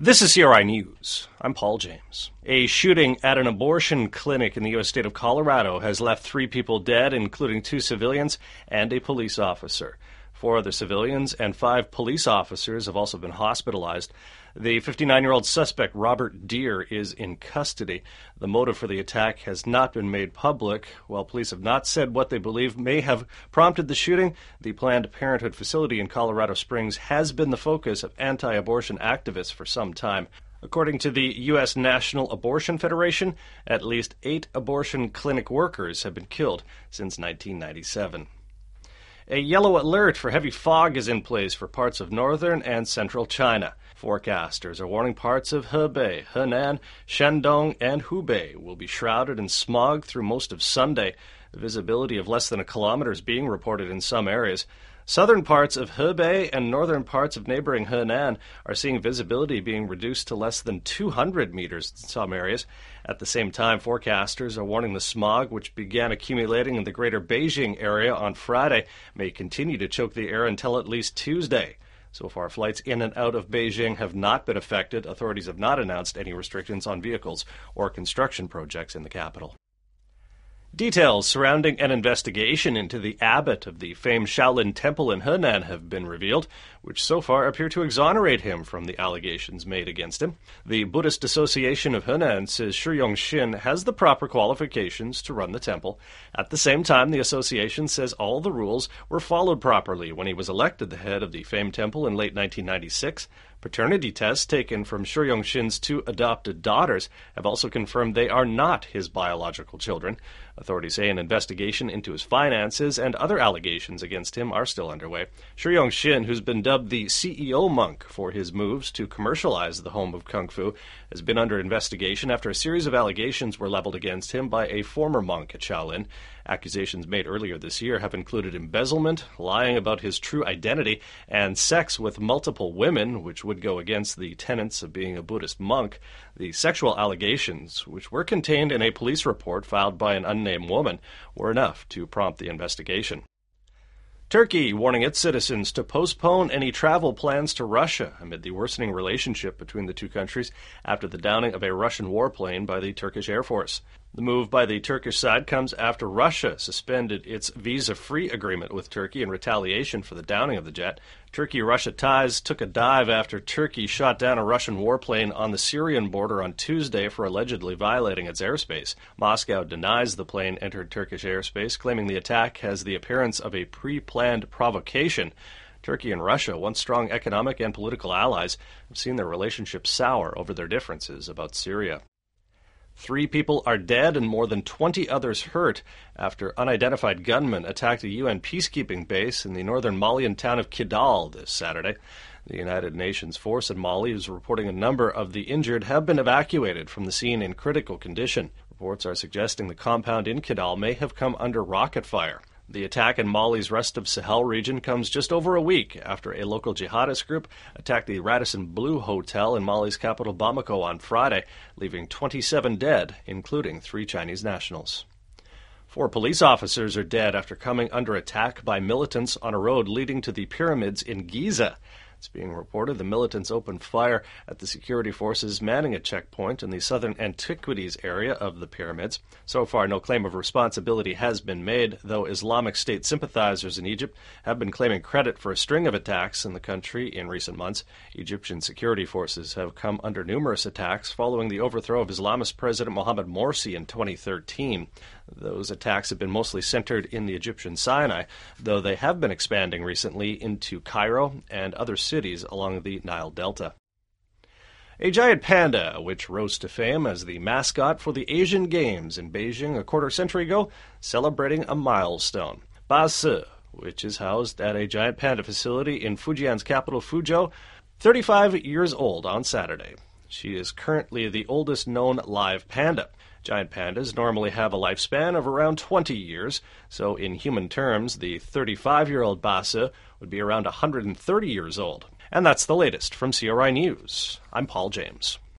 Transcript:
This is CRI News. I'm Paul James. A shooting at an abortion clinic in the U.S. state of Colorado has left 3 people dead, including 2 civilians and a police officer. 4 other civilians and 5 police officers have also been hospitalized. The 59-year-old suspect, Robert Deere, is in custody. The motive for the attack has not been made public. While police have not said what they believe may have prompted the shooting, the Planned Parenthood facility in Colorado Springs has been the focus of anti-abortion activists for some time. According to the U.S. National Abortion Federation, at least 8 abortion clinic workers have been killed since 1997. A yellow alert for heavy fog is in place for parts of northern and central China. Forecasters are warning parts of Hebei, Henan, Shandong, and Hubei will be shrouded in smog through most of Sunday. Visibility of less than a kilometer is being reported in some areas. Southern parts of Hebei and northern parts of neighboring Henan are seeing visibility being reduced to less than 200 meters in some areas. At the same time, forecasters are warning the smog, which began accumulating in the greater Beijing area on Friday, may continue to choke the air until at least Tuesday. So far, flights in and out of Beijing have not been affected. Authorities have not announced any restrictions on vehicles or construction projects in the capital. Details surrounding an investigation into the abbot of the famed Shaolin Temple in Henan have been revealed, which so far appear to exonerate him from the allegations made against him. The Buddhist Association of Henan says Shi Yongxin has the proper qualifications to run the temple. At the same time, the association says all the rules were followed properly when he was elected the head of the famed temple in late 1996. Paternity tests taken from Shi Yongxin's 2 adopted daughters have also confirmed they are not his biological children. Authorities say an investigation into his finances and other allegations against him are still underway. Shi Yongxin, who's been dubbed the CEO monk for his moves to commercialize the home of Kung Fu, has been under investigation after a series of allegations were leveled against him by a former monk at Shaolin. Accusations made earlier this year have included embezzlement, lying about his true identity, and sex with multiple women, which would go against the tenets of being a Buddhist monk. The sexual allegations, which were contained in a police report filed by an unnamed woman, were enough to prompt the investigation. Turkey warning its citizens to postpone any travel plans to Russia amid the worsening relationship between the two countries after the downing of a Russian warplane by the Turkish Air Force. The move by the Turkish side comes after Russia suspended its visa-free agreement with Turkey in retaliation for the downing of the jet. Turkey-Russia ties took a dive after Turkey shot down a Russian warplane on the Syrian border on Tuesday for allegedly violating its airspace. Moscow denies the plane entered Turkish airspace, claiming the attack has the appearance of a pre-planned provocation. Turkey and Russia, once strong economic and political allies, have seen their relationship sour over their differences about Syria. 3 people are dead and more than 20 others hurt after unidentified gunmen attacked a UN peacekeeping base in the northern Malian town of Kidal this Saturday. The United Nations force in Mali is reporting a number of the injured have been evacuated from the scene in critical condition. Reports are suggesting the compound in Kidal may have come under rocket fire. The attack in Mali's Rest of Sahel region comes just over a week after a local jihadist group attacked the Radisson Blu Hotel in Mali's capital Bamako on Friday, leaving 27 dead, including 3 Chinese nationals. 4 police officers are dead after coming under attack by militants on a road leading to the pyramids in Giza. It's being reported the militants opened fire at the security forces manning a checkpoint in the southern antiquities area of the pyramids. So far, no claim of responsibility has been made, though Islamic State sympathizers in Egypt have been claiming credit for a string of attacks in the country in recent months. Egyptian security forces have come under numerous attacks following the overthrow of Islamist President Mohamed Morsi in 2013. Those attacks have been mostly centered in the Egyptian Sinai, though they have been expanding recently into Cairo and other cities along the Nile Delta. A giant panda, which rose to fame as the mascot for the Asian Games in Beijing a quarter-century ago, celebrating a milestone. Ba Se, which is housed at a giant panda facility in Fujian's capital Fuzhou, 35 years old on Saturday. She is currently the oldest known live panda. Giant pandas normally have a lifespan of around 20 years, so in human terms, the 35-year-old Ba Se would be around 130 years old. And that's the latest from CRI News. I'm Paul James.